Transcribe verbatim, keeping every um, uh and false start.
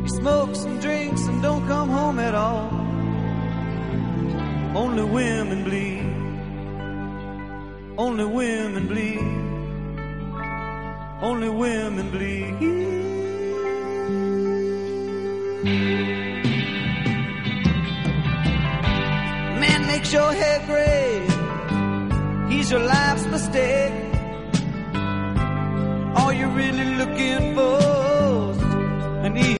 He smokes and drinks and don't come home at all. Only women bleed. Only women bleed. Only women bleed. Man makes your hair gray. He's your life's mistake. All you're really looking for is an